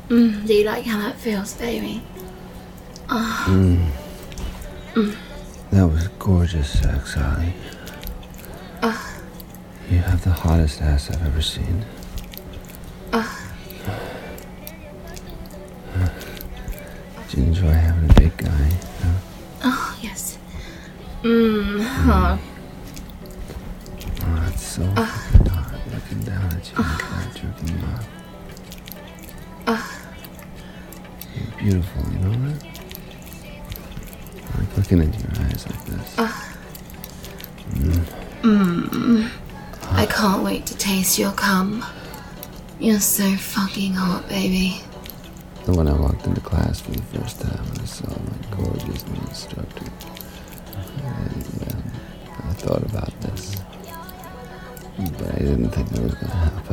Do you like how that feels, baby? That was gorgeous sex, Holly. You have the hottest ass I've ever seen. Did you enjoy having a big guy? Oh, yes. Oh, that's so fucking hot. Looking down at you like that, jerking you off. You're beautiful, you know that? I like looking into your eyes like this. I can't wait to taste your cum. You're so fucking hot, baby. And when I walked into class for the first time, I saw my gorgeous new instructor. And I thought about this, but I didn't think it was going to happen.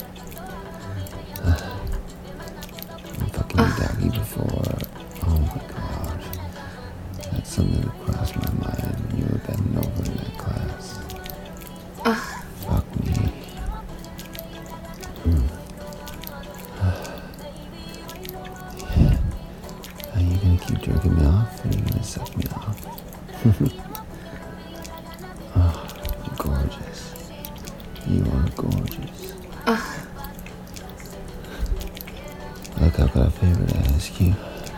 I'm fucking doggy before. Oh my god. That's something that crossed my mind when you were bending over in that class. Fuck me. Are you gonna keep jerking me off, or are you gonna suck me off? Oh, you're gorgeous. You are gorgeous. Look, I've got a favor to ask you.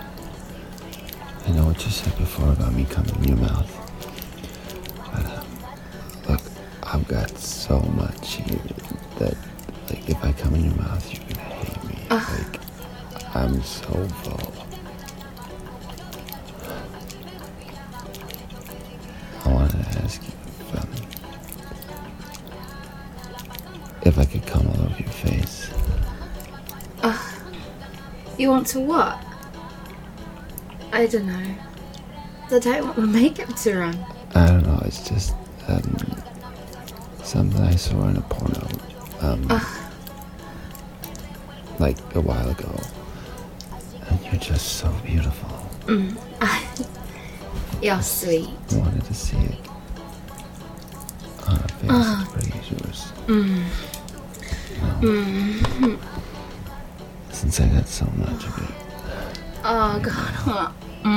I know what you said before about me coming in your mouth. But, look, I've got so much here that, like, if I come in your mouth, you're gonna hate me. Like, I'm so full. I wanted to ask you if I could come all over your face. You want to what? I don't know. I don't want my makeup to run. I don't know, it's just something I saw in a porno like a while ago, and you're just so beautiful. You're sweet. I wanted to see it on a face as pretty as yours. Since I got so much of it. Oh god.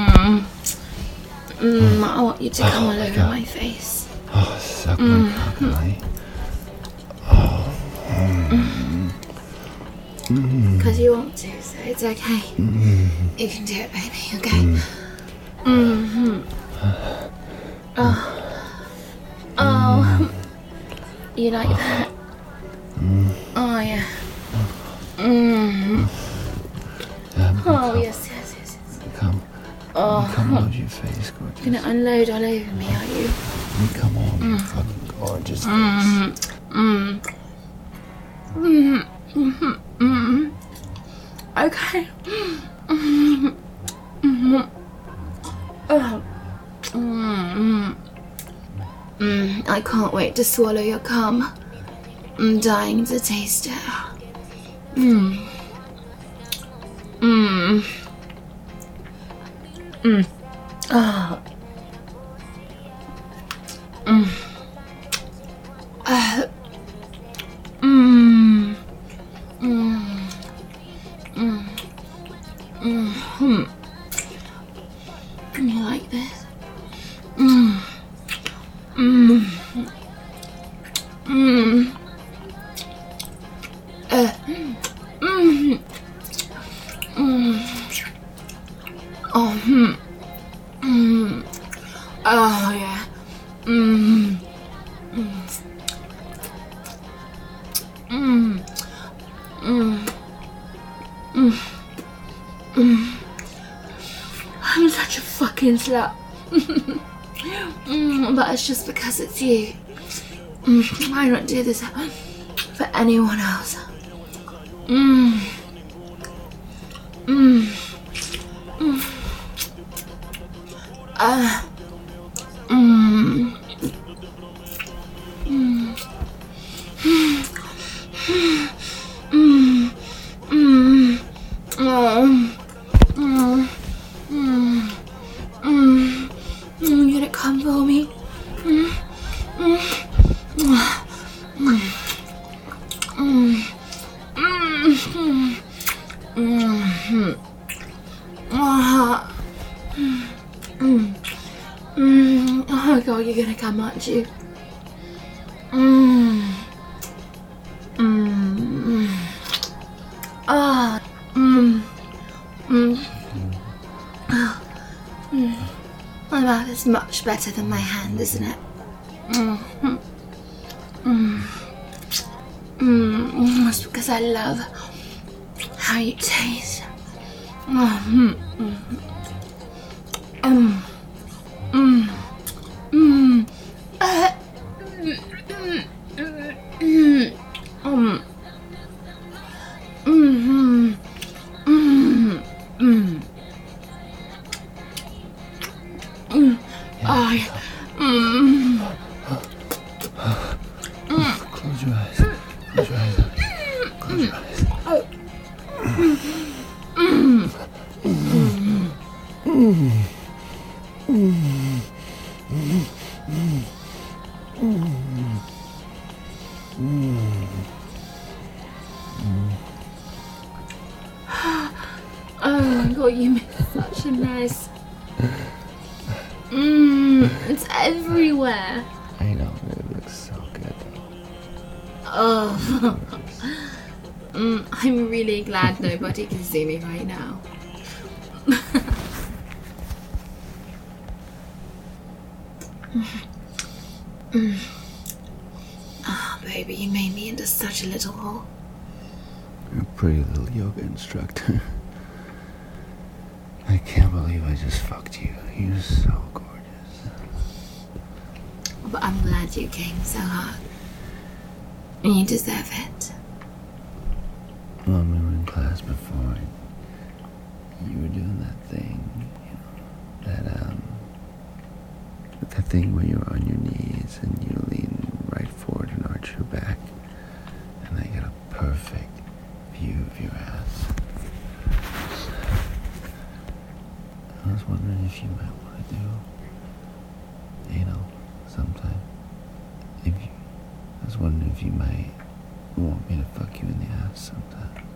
I want you to come all over my face. Oh, suck my cock, Holly. Because you want to, so it's okay. You can do it, baby, okay? Oh. You like that? Oh, yeah. Oh, yes. Come all over your face, gorgeous. You're gonna unload all over me, are you? Come on, you fucking gorgeous face. Okay. I can't wait to swallow your cum. I'm dying to taste it. You like this? Oh yeah. I'm such a fucking slut. But it's just because it's you. I don't do this for anyone else. You gonna come for me? Oh god, you're gonna come, aren't you? My mouth is much better than my hand, isn't it? It's because I love how you taste. Close your eyes. Close your eyes. Close your eyes. Oh my god, you make such a mess. It's everywhere. I know, it looks so good. Oh. I'm really glad nobody can see me right now. Oh, baby, you made me into such a little whore. You're a pretty little yoga instructor. I can't believe I just fucked you. You're so gorgeous. But I'm glad you came so hard. And you deserve it. Well, we were in class before, and you were doing that thing, that thing where you're on your knees and you lean right forward and arch your back, and I got a perfect view of your ass. I was wondering if you might want to do anal sometime. I was wondering if you might want me to fuck you in the ass sometime.